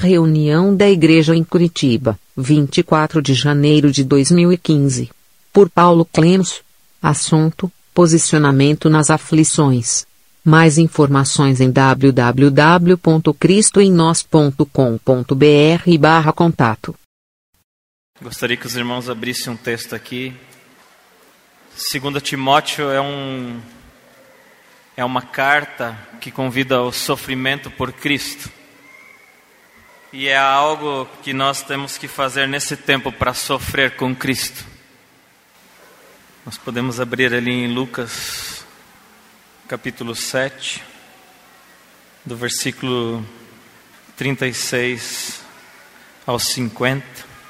Reunião da Igreja em Curitiba, 24 de janeiro de 2015. Por Paulo Clemso. Assunto: posicionamento nas aflições. Mais informações em www.cristoemnós.com.br/contato. Gostaria que os irmãos abrissem um texto aqui. 2 Timóteo é uma carta que convida ao sofrimento por Cristo. E é algo que nós temos que fazer nesse tempo para sofrer com Cristo. Nós podemos abrir ali em Lucas, capítulo 7, do versículo 36 ao 50.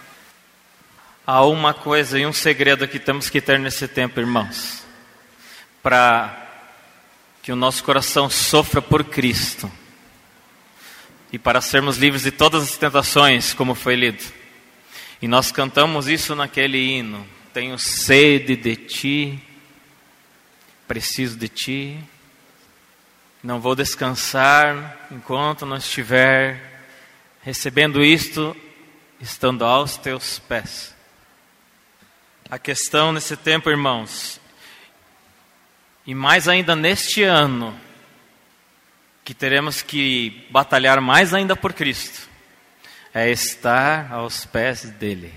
Há uma coisa e um segredo que temos que ter nesse tempo, irmãos, para que o nosso coração sofra por Cristo. E para sermos livres de todas as tentações, como foi lido. E nós cantamos isso naquele hino. Tenho sede de Ti, preciso de Ti. Não vou descansar enquanto não estiver recebendo isto, estando aos Teus pés. A questão nesse tempo, irmãos, e mais ainda neste ano, que teremos que batalhar mais ainda por Cristo, é estar aos pés dele.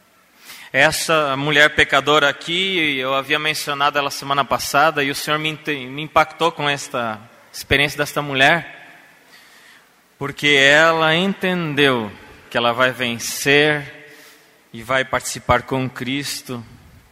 Essa mulher pecadora aqui, eu havia mencionado ela semana passada, e o Senhor me impactou com esta experiência desta mulher, porque ela entendeu que ela vai vencer e vai participar com Cristo,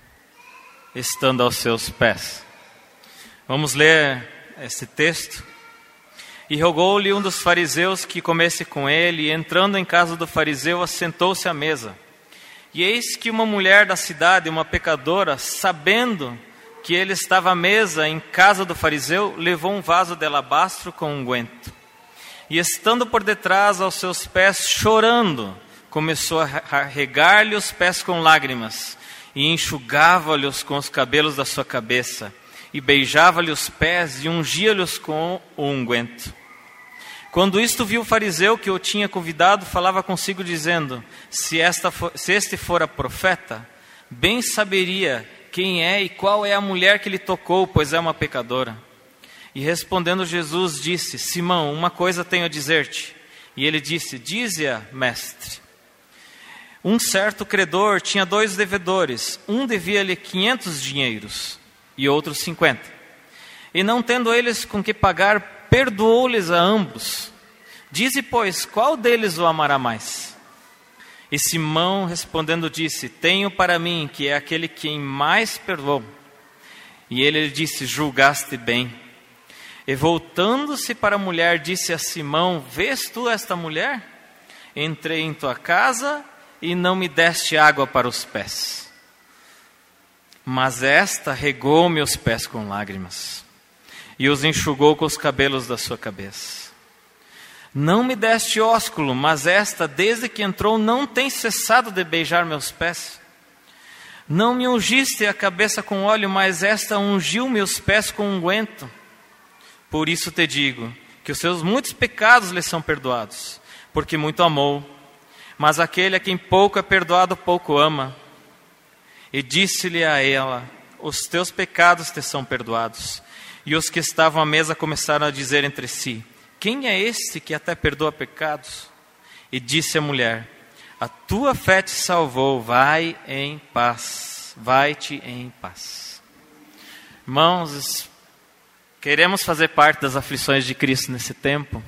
estando aos seus pés. Vamos ler esse texto. E rogou-lhe um dos fariseus que comesse com ele, e entrando em casa do fariseu, assentou-se à mesa. E eis que uma mulher da cidade, uma pecadora, sabendo que ele estava à mesa em casa do fariseu, levou um vaso de alabastro com unguento. E estando por detrás aos seus pés, chorando, começou a regar-lhe os pés com lágrimas, e enxugava-lhes com os cabelos da sua cabeça, e beijava-lhe os pés e ungia-lhes com o unguento. Quando isto viu o fariseu que o tinha convidado, falava consigo dizendo: se este fora profeta, bem saberia quem é e qual é a mulher que lhe tocou, pois é uma pecadora. E respondendo Jesus disse: Simão, uma coisa tenho a dizer-te. E ele disse: dize-a, mestre. Um certo credor tinha 2 devedores, um devia-lhe 500 dinheiros e outros 50. E não tendo eles com que pagar, perdoou-lhes a ambos. Dize, pois, qual deles o amará mais? E Simão respondendo disse: tenho para mim que é aquele quem mais perdoou. E ele lhe disse: julgaste bem. E voltando-se para a mulher, disse a Simão: vês tu esta mulher? Entrei em tua casa e não me deste água para os pés. Mas esta regou meus pés com lágrimas e os enxugou com os cabelos da sua cabeça. Não me deste ósculo, mas esta, desde que entrou, não tem cessado de beijar meus pés. Não me ungiste a cabeça com óleo, mas esta ungiu meus pés com unguento. Por isso te digo, que os seus muitos pecados lhe são perdoados, porque muito amou. Mas aquele a quem pouco é perdoado, pouco ama. E disse-lhe a ela: os teus pecados te são perdoados. E os que estavam à mesa começaram a dizer entre si: quem é este que até perdoa pecados? E disse a mulher: a tua fé te salvou, vai em paz, vai-te em paz. Irmãos, queremos fazer parte das aflições de Cristo nesse tempo?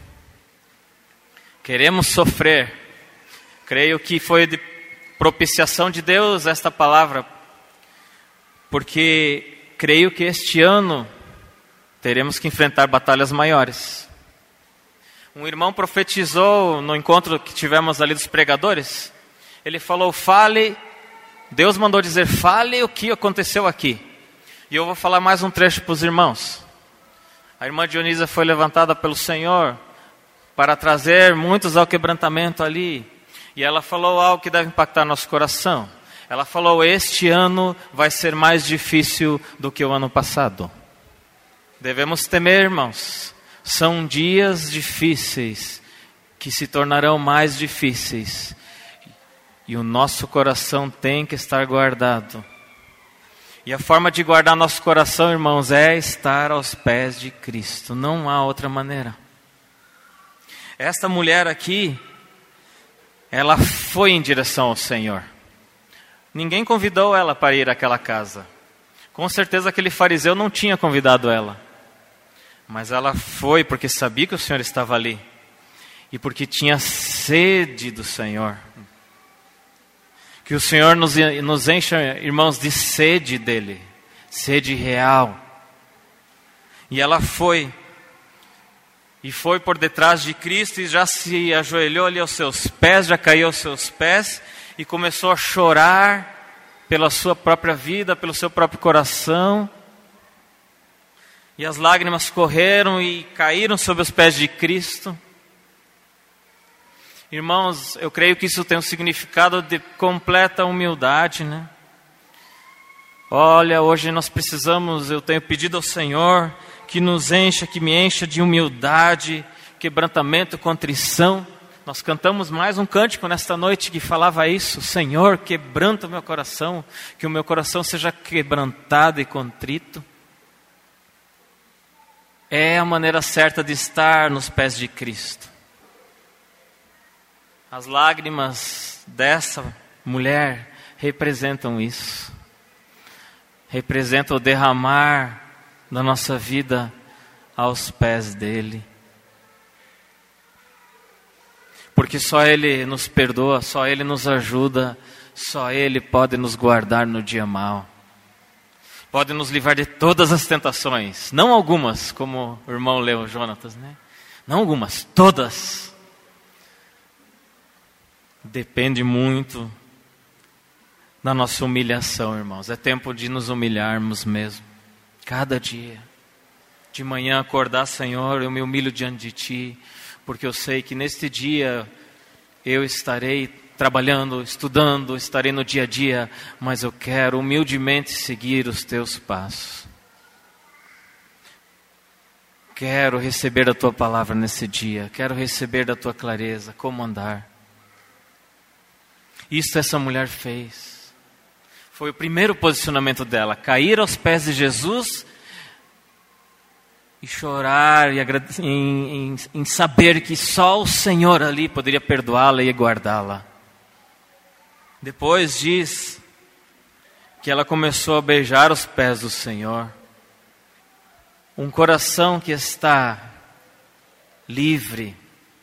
Queremos sofrer? Creio que foi de propiciação de Deus esta palavra, porque creio que este ano teremos que enfrentar batalhas maiores. Um irmão profetizou no encontro que tivemos ali dos pregadores. Ele falou: fale, Deus mandou dizer, fale o que aconteceu aqui. E eu vou falar mais um trecho para os irmãos. A irmã Dionisa foi levantada pelo Senhor para trazer muitos ao quebrantamento ali. E ela falou algo que deve impactar nosso coração. Ela falou: este ano vai ser mais difícil do que o ano passado. Devemos temer, irmãos. São dias difíceis que se tornarão mais difíceis. E o nosso coração tem que estar guardado. E a forma de guardar nosso coração, irmãos, é estar aos pés de Cristo. Não há outra maneira. Esta mulher aqui, ela foi em direção ao Senhor. Ninguém convidou ela para ir àquela casa. Com certeza aquele fariseu não tinha convidado ela. Mas ela foi porque sabia que o Senhor estava ali. E porque tinha sede do Senhor. Que o Senhor nos encha, irmãos, de sede dEle. Sede real. E ela foi. E foi por detrás de Cristo e já se ajoelhou ali aos seus pés, já caiu aos seus pés. E começou a chorar pela sua própria vida, pelo seu próprio coração. E as lágrimas correram e caíram sobre os pés de Cristo. Irmãos, eu creio que isso tem um significado de completa humildade, né? Olha, hoje nós precisamos, eu tenho pedido ao Senhor que nos encha, que me encha de humildade, quebrantamento, contrição. Nós cantamos mais um cântico nesta noite que falava isso. Senhor, quebranta o meu coração, que o meu coração seja quebrantado e contrito. É a maneira certa de estar nos pés de Cristo. As lágrimas dessa mulher representam isso. Representam o derramar da nossa vida aos pés dele. Porque só Ele nos perdoa, só Ele nos ajuda, só Ele pode nos guardar no dia mau. Pode nos livrar de todas as tentações, não algumas, como o irmão leu, Jonatas, né? Não algumas, todas. Depende muito da nossa humilhação, irmãos. É tempo de nos humilharmos mesmo. Cada dia. De manhã acordar, Senhor, eu me humilho diante de Ti. Porque eu sei que neste dia eu estarei trabalhando, estudando, estarei no dia a dia. Mas eu quero humildemente seguir os Teus passos. Quero receber a Tua palavra nesse dia. Quero receber da Tua clareza, como andar. Isso essa mulher fez. Foi o primeiro posicionamento dela. Cair aos pés de Jesus e chorar em saber que só o Senhor ali poderia perdoá-la e guardá-la. Depois diz que ela começou a beijar os pés do Senhor. Um coração que está livre,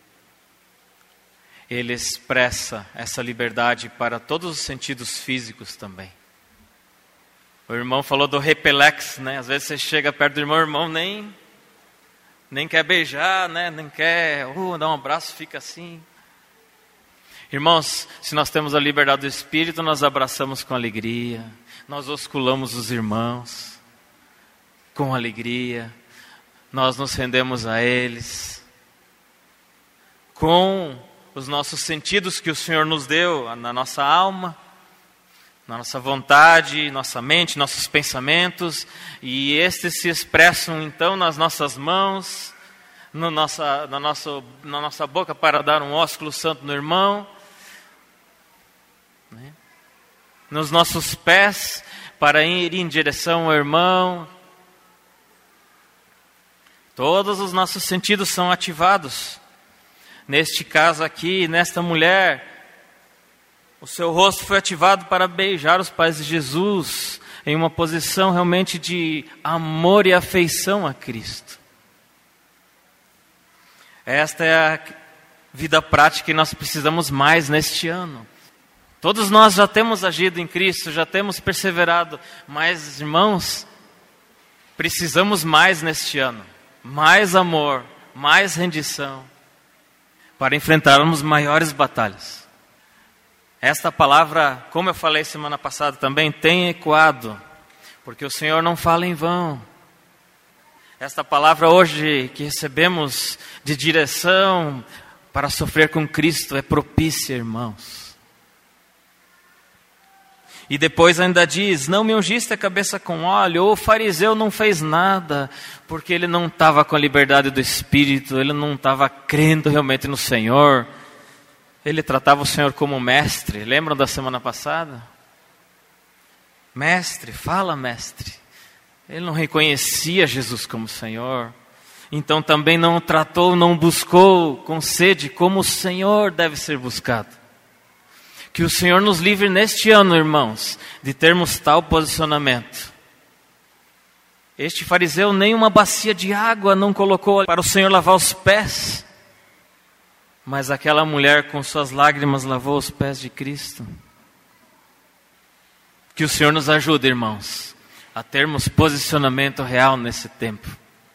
ele expressa essa liberdade para todos os sentidos físicos também. O irmão falou do repelex, né? Às vezes você chega perto do irmão, o irmão nem quer beijar, né? Nem quer dar um abraço, fica assim. Irmãos, se nós temos a liberdade do Espírito, nós abraçamos com alegria. Nós osculamos os irmãos com alegria. Nós nos rendemos a eles. Com os nossos sentidos que o Senhor nos deu, na nossa alma, na nossa vontade, nossa mente, nossos pensamentos, e estes se expressam então nas nossas mãos, na nossa boca para dar um ósculo santo no irmão, né? Nos nossos pés para ir em direção ao irmão. Todos os nossos sentidos são ativados. Neste caso aqui, nesta mulher, o seu rosto foi ativado para beijar os pés de Jesus, em uma posição realmente de amor e afeição a Cristo. Esta é a vida prática que nós precisamos mais neste ano. Todos nós já temos agido em Cristo, já temos perseverado, mas, irmãos, precisamos mais neste ano. Mais amor, mais rendição, para enfrentarmos maiores batalhas. Esta palavra, como eu falei semana passada também, tem ecoado, porque o Senhor não fala em vão. Esta palavra hoje que recebemos de direção para sofrer com Cristo é propícia, irmãos. E depois ainda diz, não me ungiste a cabeça com óleo, ou o fariseu não fez nada, porque ele não estava com a liberdade do Espírito, ele não estava crendo realmente no Senhor. Ele tratava o Senhor como mestre, lembram da semana passada? Mestre, fala mestre. Ele não reconhecia Jesus como Senhor, então também não tratou, não buscou com sede como o Senhor deve ser buscado. Que o Senhor nos livre neste ano, irmãos, de termos tal posicionamento. Este fariseu nem uma bacia de água não colocou para o Senhor lavar os pés, mas aquela mulher com suas lágrimas lavou os pés de Cristo. Que o Senhor nos ajude, irmãos, a termos posicionamento real nesse tempo.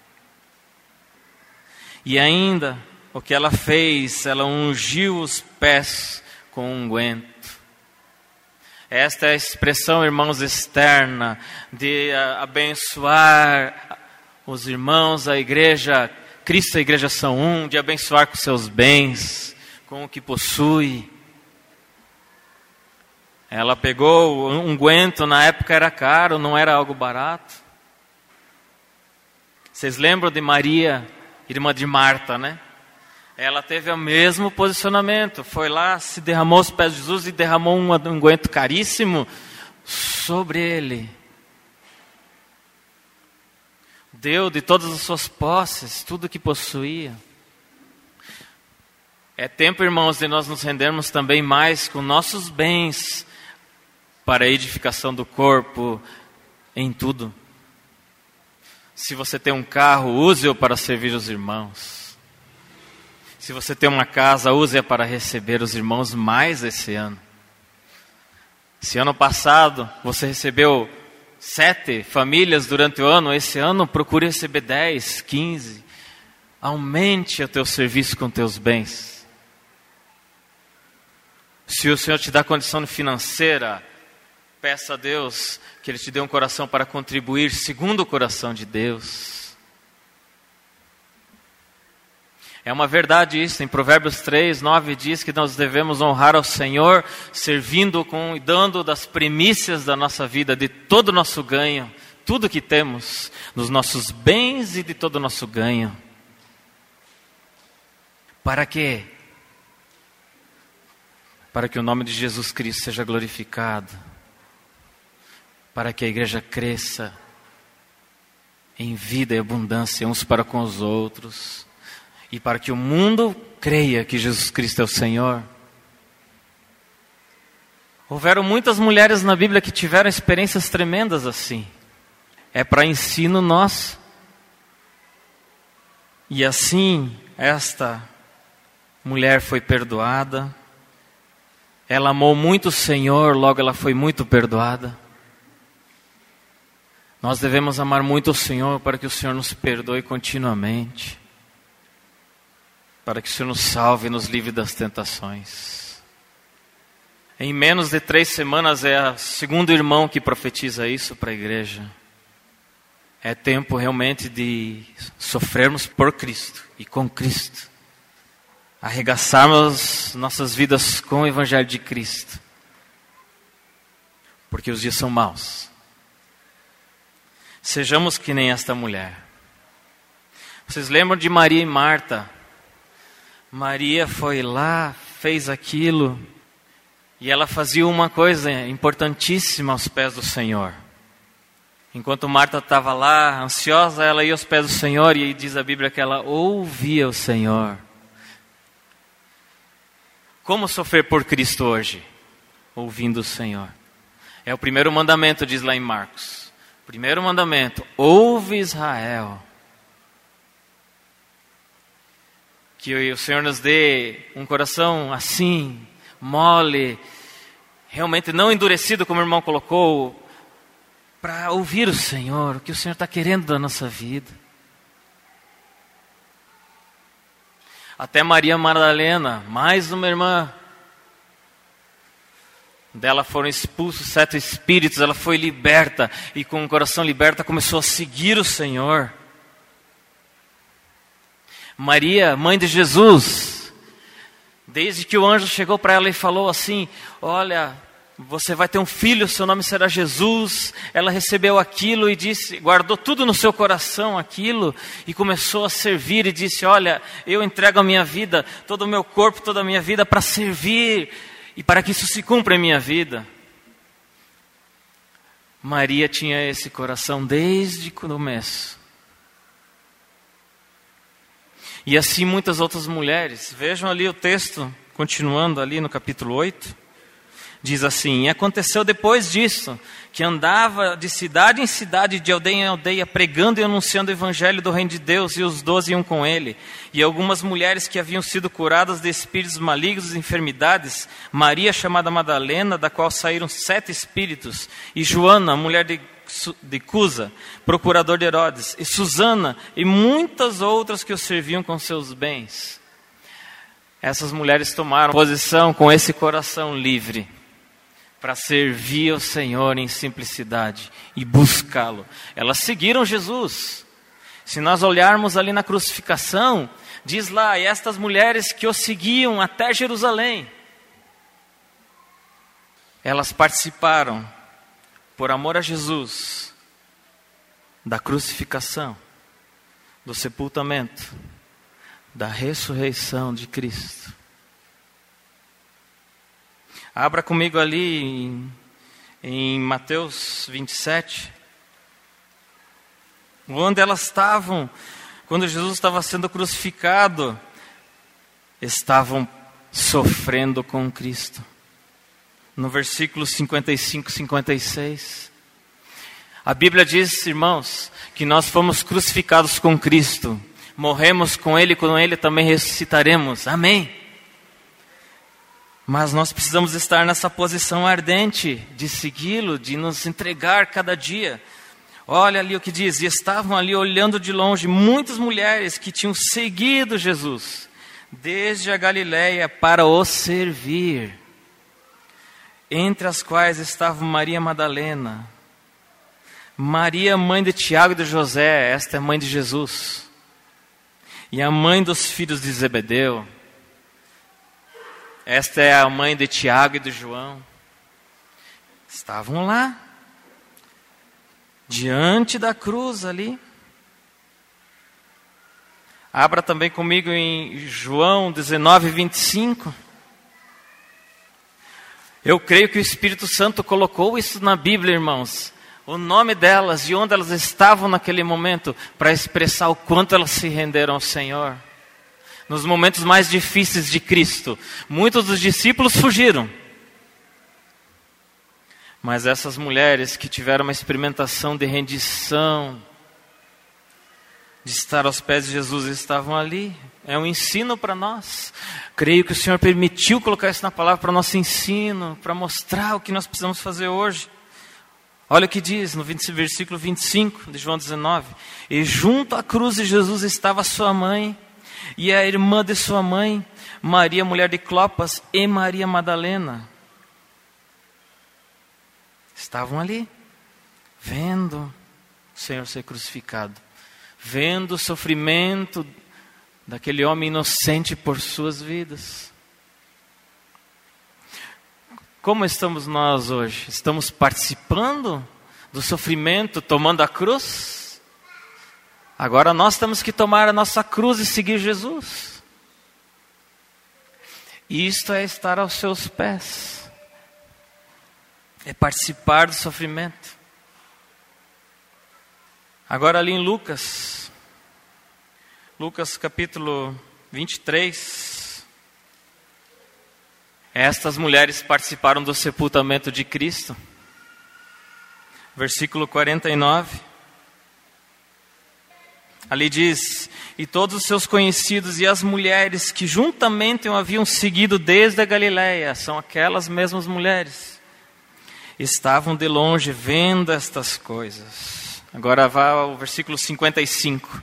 E ainda, o que ela fez, ela ungiu os pés com unguento. Esta é a expressão, irmãos, externa de abençoar os irmãos, a igreja, Cristo e a igreja são um, de abençoar com seus bens, com o que possui. Ela pegou o unguento, na época era caro, não era algo barato. Vocês lembram de Maria, irmã de Marta, né? Ela teve o mesmo posicionamento, foi lá, se derramou aos pés de Jesus e derramou um unguento caríssimo sobre ele. Deu de todas as suas posses, tudo que possuía. É tempo, irmãos, de nós nos rendermos também mais com nossos bens para a edificação do corpo em tudo. Se você tem um carro, use-o para servir os irmãos. Se você tem uma casa, use-a para receber os irmãos mais esse ano. Se ano passado você recebeu 7 famílias durante o ano, esse ano procure receber 10, 15. Aumente o teu serviço com teus bens. Se o Senhor te dá condição financeira, peça a Deus que Ele te dê um coração para contribuir segundo o coração de Deus. É uma verdade isso, em Provérbios 3, 9 diz que nós devemos honrar ao Senhor, servindo com e dando das primícias da nossa vida, de todo o nosso ganho, tudo que temos, dos nossos bens e de todo o nosso ganho. Para quê? Para que o nome de Jesus Cristo seja glorificado, para que a igreja cresça em vida e abundância uns para com os outros, e para que o mundo creia que Jesus Cristo é o Senhor. Houveram muitas mulheres na Bíblia que tiveram experiências tremendas assim. É para ensino nosso. E assim, esta mulher foi perdoada. Ela amou muito o Senhor, logo ela foi muito perdoada. Nós devemos amar muito o Senhor para que o Senhor nos perdoe continuamente. Para que o Senhor nos salve e nos livre das tentações. Em menos de 3 semanas é o segundo irmão que profetiza isso para a igreja. É tempo realmente de sofrermos por Cristo e com Cristo. Arregaçarmos nossas vidas com o Evangelho de Cristo. Porque os dias são maus. Sejamos que nem esta mulher. Vocês lembram de Maria e Marta? Maria foi lá, fez aquilo, e ela fazia uma coisa importantíssima aos pés do Senhor. Enquanto Marta estava lá, ansiosa, ela ia aos pés do Senhor, e diz a Bíblia que ela ouvia o Senhor. Como sofrer por Cristo hoje? Ouvindo o Senhor. É o primeiro mandamento, diz lá em Marcos. Primeiro mandamento, ouve Israel. Que o Senhor nos dê um coração assim, mole, realmente não endurecido, como o irmão colocou, para ouvir o Senhor, o que o Senhor está querendo da nossa vida. Até Maria Madalena, mais uma irmã, dela foram expulsos 7 espíritos, ela foi liberta, e com o coração liberto começou a seguir o Senhor. Maria, mãe de Jesus, desde que o anjo chegou para ela e falou assim: olha, você vai ter um filho, seu nome será Jesus. Ela recebeu aquilo e disse, guardou tudo no seu coração aquilo, e começou a servir e disse, olha, eu entrego a minha vida, todo o meu corpo, toda a minha vida para servir, e para que isso se cumpra em minha vida. Maria tinha esse coração desde o começo. E assim muitas outras mulheres. Vejam ali o texto, continuando ali no capítulo 8. Diz assim, e aconteceu depois disso, que andava de cidade em cidade, de aldeia em aldeia, pregando e anunciando o evangelho do reino de Deus, e os 12 iam com ele. E algumas mulheres que haviam sido curadas de espíritos malignos e enfermidades, Maria chamada Madalena, da qual saíram 7 espíritos, e Joana, mulher de Cusa, procurador de Herodes, e Susana, e muitas outras que o serviam com seus bens. Essas mulheres tomaram posição com esse coração livre, para servir ao Senhor em simplicidade e buscá-lo. Elas seguiram Jesus. Se nós olharmos ali na crucificação, diz lá, e estas mulheres que o seguiam até Jerusalém, elas participaram, por amor a Jesus, da crucificação, do sepultamento, da ressurreição de Cristo. Abra comigo ali em Mateus 27, onde elas estavam, quando Jesus estava sendo crucificado, estavam sofrendo com Cristo. No versículo 55, 56, a Bíblia diz, irmãos, que nós fomos crucificados com Cristo, morremos com Ele também ressuscitaremos. Amém? Mas nós precisamos estar nessa posição ardente de segui-lo, de nos entregar cada dia. Olha ali o que diz, e estavam ali olhando de longe muitas mulheres que tinham seguido Jesus, desde a Galileia para o servir, entre as quais estavam Maria Madalena, Maria mãe de Tiago e de José, esta é a mãe de Jesus, e a mãe dos filhos de Zebedeu, esta é a mãe de Tiago e de João. Estavam lá, diante da cruz ali. Abra também comigo em João 19, 25. Eu creio que o Espírito Santo colocou isso na Bíblia, irmãos. O nome delas e onde elas estavam naquele momento, para expressar o quanto elas se renderam ao Senhor. Nos momentos mais difíceis de Cristo, muitos dos discípulos fugiram. Mas essas mulheres que tiveram uma experimentação de rendição, de estar aos pés de Jesus, estavam ali. É um ensino para nós. Creio que o Senhor permitiu colocar isso na palavra para nosso ensino, para mostrar o que nós precisamos fazer hoje. Olha o que diz no versículo 25 de João 19. E junto à cruz de Jesus estava sua mãe, e a irmã de sua mãe, Maria, mulher de Clopas, e Maria Madalena. Estavam ali, vendo o Senhor ser crucificado, vendo o sofrimento daquele homem inocente por suas vidas. Como estamos nós hoje? Estamos participando do sofrimento, tomando a cruz? Agora nós temos que tomar a nossa cruz e seguir Jesus. Isto é estar aos seus pés. É participar do sofrimento. Agora ali em Lucas capítulo 23. Estas mulheres participaram do sepultamento de Cristo. Versículo 49. Ali diz, e todos os seus conhecidos e as mulheres que juntamente o haviam seguido desde a Galileia, são aquelas mesmas mulheres, estavam de longe vendo estas coisas. Agora vá ao versículo 55.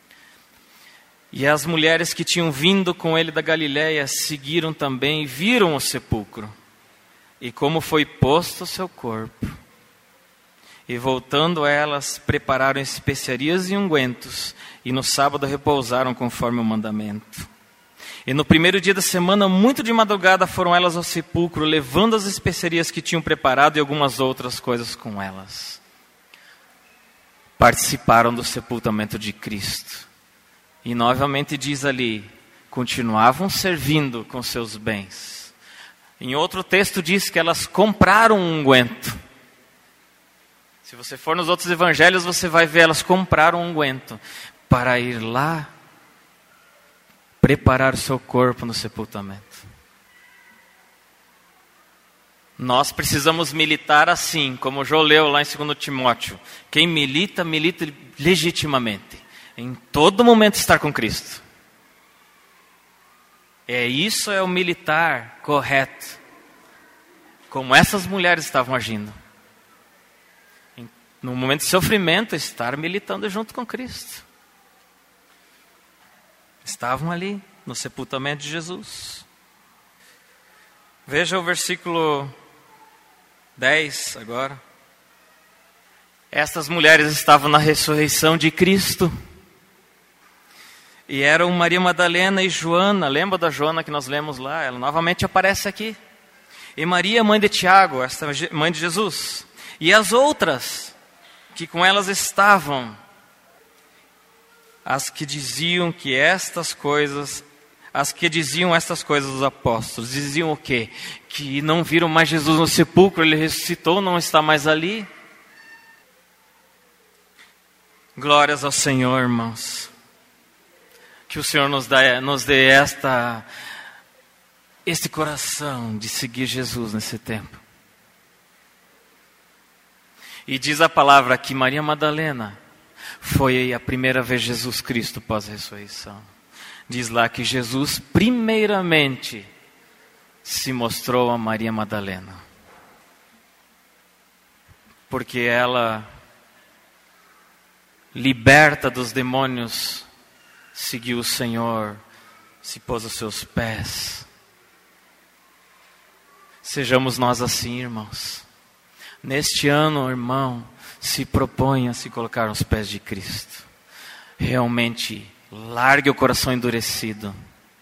E as mulheres que tinham vindo com ele da Galileia seguiram também e viram o sepulcro, e como foi posto o seu corpo. E voltando elas, prepararam especiarias e ungüentos, e no sábado repousaram conforme o mandamento. E no primeiro dia da semana, muito de madrugada, foram elas ao sepulcro, levando as especiarias que tinham preparado e algumas outras coisas com elas. Participaram do sepultamento de Cristo. E novamente diz ali, continuavam servindo com seus bens. Em outro texto diz que elas compraram um unguento. Se você for nos outros evangelhos, você vai ver elas compraram um unguento para ir lá preparar o seu corpo no sepultamento. Nós precisamos militar assim, como Jô leu lá em 2 Timóteo. Quem milita, milita legitimamente. Em todo momento estar com Cristo. Isso é o militar correto. Como essas mulheres estavam agindo. No momento de sofrimento, estar militando junto com Cristo. Estavam ali, no sepultamento de Jesus. Veja o versículo 10 agora. Estas mulheres estavam na ressurreição de Cristo. E eram Maria Madalena e Joana. Lembra da Joana que nós lemos lá? Ela novamente aparece aqui. E Maria, mãe de Tiago, esta mãe de Jesus. E as outras que com elas estavam. As que diziam estas coisas aos apóstolos, diziam o quê? Que não viram mais Jesus no sepulcro, ele ressuscitou, não está mais ali. Glórias ao Senhor, irmãos. Que o Senhor nos dê este coração de seguir Jesus nesse tempo. E diz a palavra que Maria Madalena foi a primeira vez Jesus Cristo pós-ressurreição. Diz lá que Jesus primeiramente se mostrou a Maria Madalena. Porque ela, liberta dos demônios, seguiu o Senhor, se pôs aos seus pés. Sejamos nós assim, irmãos. Neste ano, irmão, se proponha a se colocar aos pés de Cristo. Realmente, largue o coração endurecido.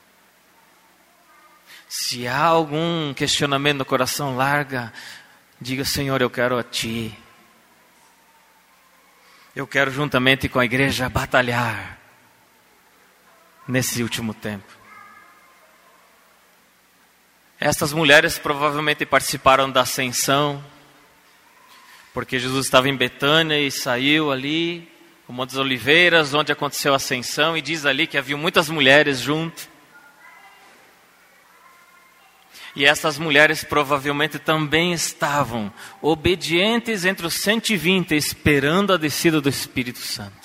Se há algum questionamento no coração, larga. Diga, Senhor, eu quero a Ti. Eu quero juntamente com a igreja batalhar nesse último tempo. Estas mulheres provavelmente participaram da ascensão, porque Jesus estava em Betânia e saiu ali, o Monte das Oliveiras, onde aconteceu a ascensão, e diz ali que havia muitas mulheres junto. E essas mulheres provavelmente também estavam obedientes entre os 120, esperando a descida do Espírito Santo.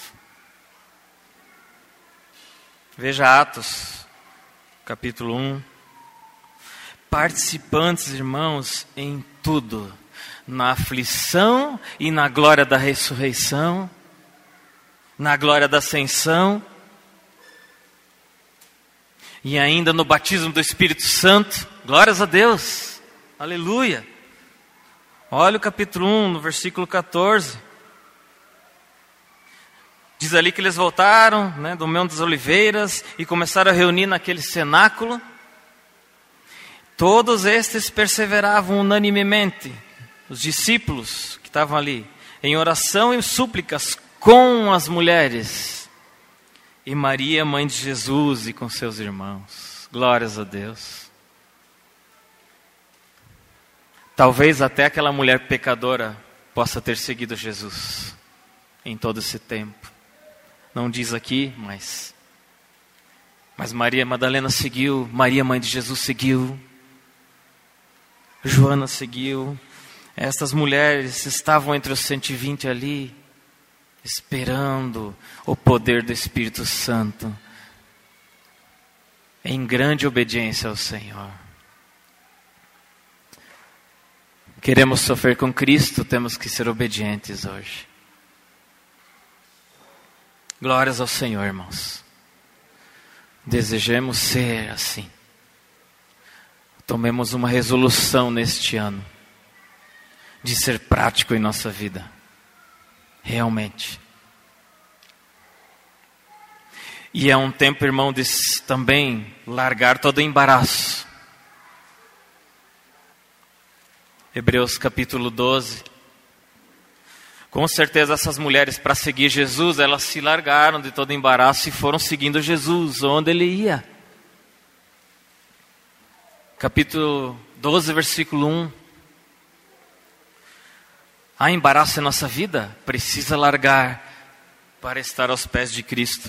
Veja Atos, capítulo 1. Participantes, irmãos, em tudo. Na aflição e na glória da ressurreição, na glória da ascensão, e ainda no batismo do Espírito Santo. Glórias a Deus, aleluia. Olha o capítulo 1, no versículo 14. Diz ali que eles voltaram, do Monte das Oliveiras e começaram a reunir naquele cenáculo. Todos estes perseveravam unanimemente, os discípulos que estavam ali, em oração e súplicas com as mulheres, e Maria, mãe de Jesus, e com seus irmãos. Glórias a Deus. Talvez até aquela mulher pecadora possa ter seguido Jesus em todo esse tempo. Não diz aqui, mas Maria Madalena seguiu, Maria, mãe de Jesus, seguiu, Joana seguiu. Estas mulheres estavam entre os 120 ali, esperando o poder do Espírito Santo, em grande obediência ao Senhor. Queremos sofrer com Cristo, temos que ser obedientes hoje. Glórias ao Senhor, irmãos. Desejemos ser assim. Tomemos uma resolução neste ano de ser prático em nossa vida, realmente. E é um tempo, irmão, de também largar todo o embaraço. Hebreus capítulo 12. Com certeza essas mulheres, para seguir Jesus, elas se largaram de todo embaraço e foram seguindo Jesus, onde ele ia. Capítulo 12, versículo 1. Há embaraço em nossa vida? Precisa largar para estar aos pés de Cristo.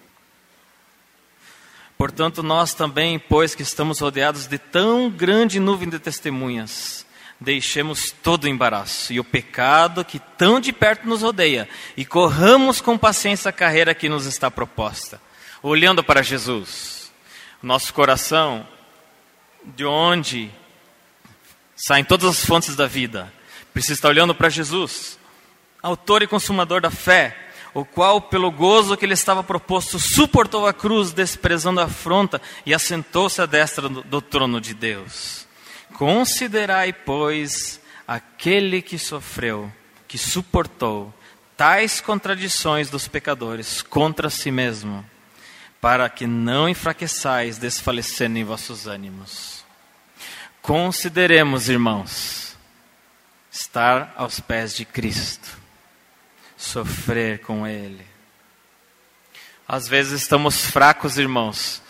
Portanto, nós também, pois que estamos rodeados de tão grande nuvem de testemunhas, deixemos todo o embaraço e o pecado que tão de perto nos rodeia e corramos com paciência a carreira que nos está proposta, olhando para Jesus. Nosso coração, de onde saem todas as fontes da vida, precisa estar olhando para Jesus, autor e consumador da fé, o qual, pelo gozo que lhe estava proposto, suportou a cruz, desprezando a afronta, e assentou-se à destra do trono de Deus. Considerai, pois, aquele que sofreu, que suportou tais contradições dos pecadores contra si mesmo, para que não enfraqueçais, desfalecendo em vossos ânimos. Consideremos, irmãos, estar aos pés de Cristo, sofrer com Ele. Às vezes estamos fracos, irmãos,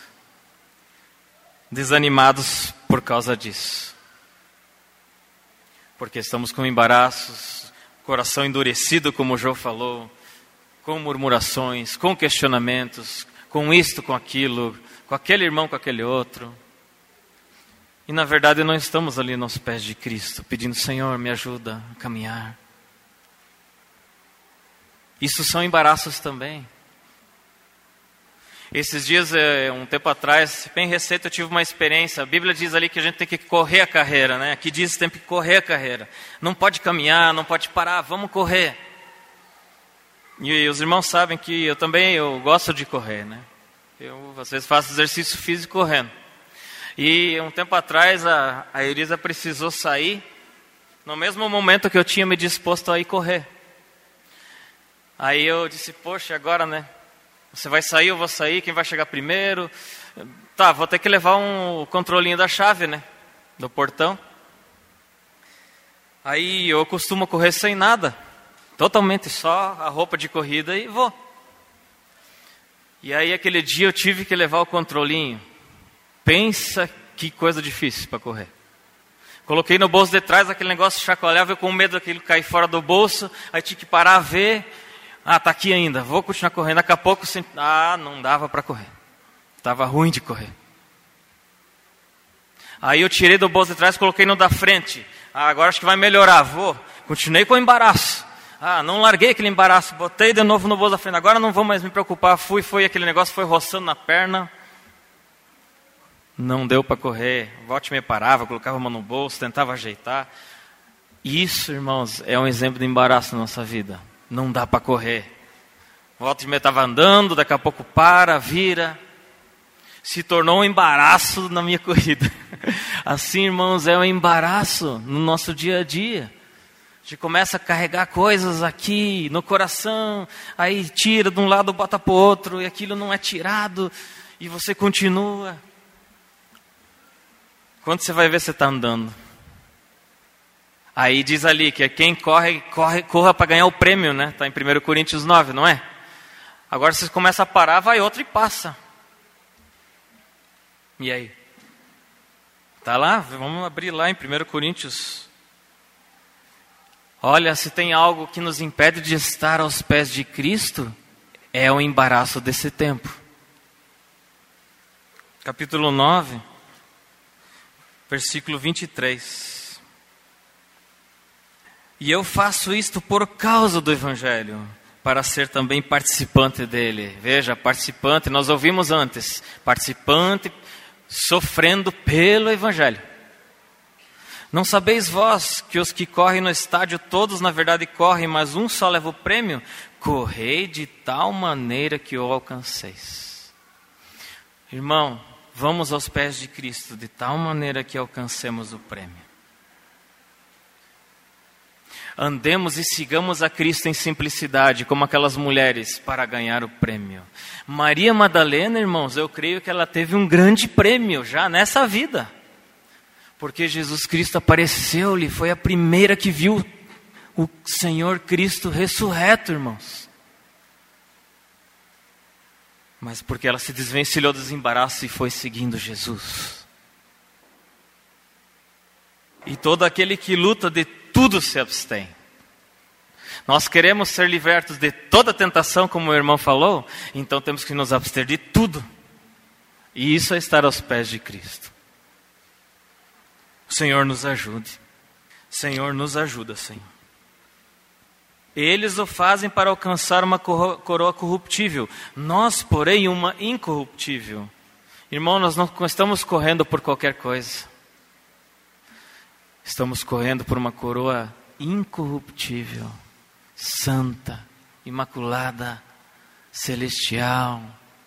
desanimados por causa disso. Porque estamos com embaraços, coração endurecido, como o João falou, com murmurações, com questionamentos, com isto, com aquilo, com aquele irmão, com aquele outro. E na verdade não estamos ali nos pés de Cristo, pedindo: Senhor, me ajuda a caminhar. Isso são embaraços também. Esses dias, um tempo atrás, bem recente, eu tive uma experiência. A Bíblia diz ali que a gente tem que correr a carreira, né? Aqui diz que tem que correr a carreira. Não pode caminhar, não pode parar, vamos correr. E os irmãos sabem que eu gosto de correr, né? Eu às vezes faço exercício físico correndo. E um tempo atrás a Elisa precisou sair, no mesmo momento que eu tinha me disposto a ir correr. Aí eu disse: poxa, agora, né? Você vai sair, eu vou sair, quem vai chegar primeiro? Tá, vou ter que levar o controlinho da chave, né? Do portão. Aí eu costumo correr sem nada, totalmente só a roupa de corrida e vou. E aí aquele dia eu tive que levar o controlinho. Pensa que coisa difícil para correr. Coloquei no bolso de trás, aquele negócio chacoalhava, eu com medo daquilo cair fora do bolso, aí tinha que parar a ver. Ah, tá aqui ainda, vou continuar correndo. Daqui a pouco, não dava para correr. Estava ruim de correr. Aí eu tirei do bolso de trás, coloquei no da frente. Ah, agora acho que vai melhorar, vou. Continuei com o embaraço. Ah, não larguei aquele embaraço, botei de novo no bolso da frente. Agora não vou mais me preocupar. Foi aquele negócio, foi roçando na perna. Não deu para correr. Volta e meia parava, colocava a mão no bolso, tentava ajeitar. Isso, irmãos, é um exemplo de embaraço na nossa vida. Não dá para correr. Volta e meia estava andando, daqui a pouco para, vira. Se tornou um embaraço na minha corrida. Assim, irmãos, é um embaraço no nosso dia a dia. A gente começa a carregar coisas aqui no coração, aí tira de um lado, bota para o outro, e aquilo não é tirado, e você continua. Quando você vai ver, você está andando. Aí diz ali que quem corra para ganhar o prêmio, né? Está em 1 Coríntios 9, não é? Agora você começa a parar, vai outro e passa. E aí? Está lá? Vamos abrir lá em 1 Coríntios. Olha, se tem algo que nos impede de estar aos pés de Cristo, é o embaraço desse tempo. Capítulo 9, versículo 23. E eu faço isto por causa do Evangelho, para ser também participante dele. Veja, participante, nós ouvimos antes. Participante, sofrendo pelo Evangelho. Não sabeis vós que os que correm no estádio, todos na verdade correm, mas um só leva o prêmio? Correi de tal maneira que o alcanceis. Irmão, vamos aos pés de Cristo, de tal maneira que alcancemos o prêmio. Andemos e sigamos a Cristo em simplicidade, como aquelas mulheres, para ganhar o prêmio. Maria Madalena, irmãos, eu creio que ela teve um grande prêmio já nessa vida. Porque Jesus Cristo apareceu-lhe, foi a primeira que viu o Senhor Cristo ressurreto, irmãos. Mas porque ela se desvencilhou dos embaraços e foi seguindo Jesus. E todo aquele que luta de tudo se abstém. Nós queremos ser libertos de toda tentação, como o irmão falou, então temos que nos abster de tudo. E isso é estar aos pés de Cristo. O Senhor nos ajude. Senhor, nos ajuda, Senhor. Eles o fazem para alcançar uma coroa corruptível. Nós, porém, uma incorruptível. Irmão, nós não estamos correndo por qualquer coisa. Estamos correndo por uma coroa incorruptível, santa, imaculada, celestial.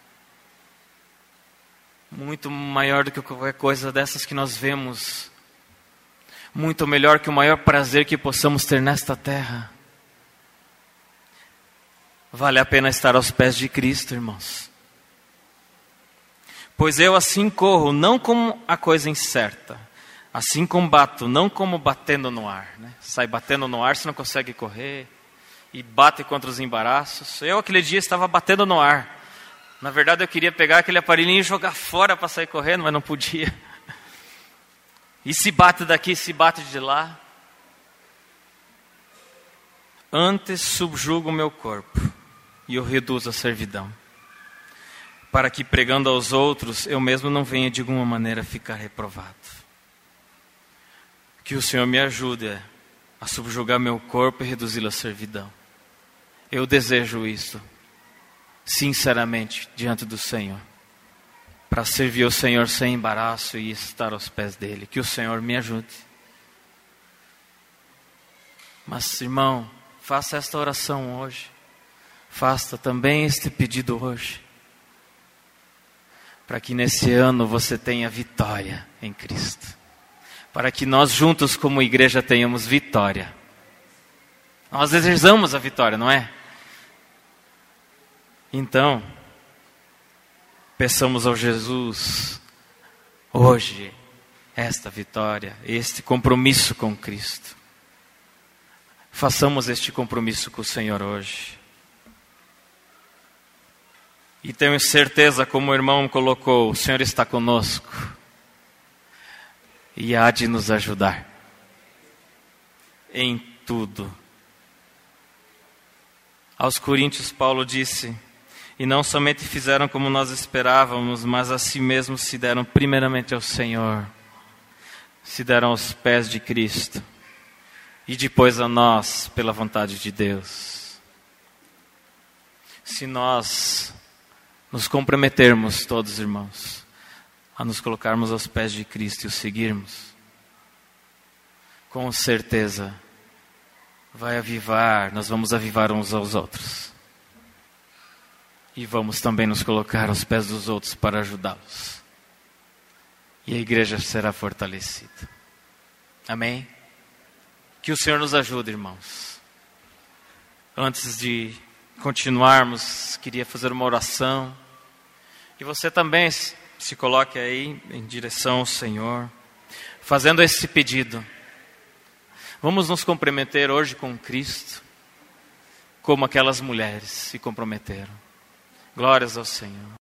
Muito maior do que qualquer coisa dessas que nós vemos. Muito melhor que o maior prazer que possamos ter nesta terra. Vale a pena estar aos pés de Cristo, irmãos. Pois eu assim corro, não como a coisa incerta. Assim combato, não como batendo no ar. Né? Sai batendo no ar, você não consegue correr. E bate contra os embaraços. Eu aquele dia estava batendo no ar. Na verdade eu queria pegar aquele aparelhinho e jogar fora para sair correndo, mas não podia. E se bate daqui, se bate de lá. Antes subjugo o meu corpo e eu reduzo a servidão, para que pregando aos outros, eu mesmo não venha de alguma maneira ficar reprovado. Que o Senhor me ajude a subjugar meu corpo e reduzi-lo à servidão. Eu desejo isso, sinceramente, diante do Senhor, para servir o Senhor sem embaraço e estar aos pés dele. Que o Senhor me ajude. Mas, irmão, faça esta oração hoje. Faça também este pedido hoje. Para que nesse ano você tenha vitória em Cristo. Para que nós juntos como igreja tenhamos vitória. Nós desejamos a vitória, não é? Então, peçamos ao Jesus hoje esta vitória, este compromisso com Cristo. Façamos este compromisso com o Senhor hoje. E tenho certeza, como o irmão colocou, o Senhor está conosco. E há de nos ajudar. Em tudo. Aos Coríntios, Paulo disse: e não somente fizeram como nós esperávamos, mas a si mesmos se deram primeiramente ao Senhor. Se deram aos pés de Cristo. E depois a nós, pela vontade de Deus. Se nós nos comprometermos, todos irmãos, a nos colocarmos aos pés de Cristo e o seguirmos, com certeza vai avivar, nós vamos avivar uns aos outros. E vamos também nos colocar aos pés dos outros para ajudá-los. E a igreja será fortalecida. Amém? Que o Senhor nos ajude, irmãos. Antes de continuarmos, queria fazer uma oração. E você também se coloque aí em direção ao Senhor, fazendo esse pedido. Vamos nos comprometer hoje com Cristo, como aquelas mulheres se comprometeram. Glórias ao Senhor.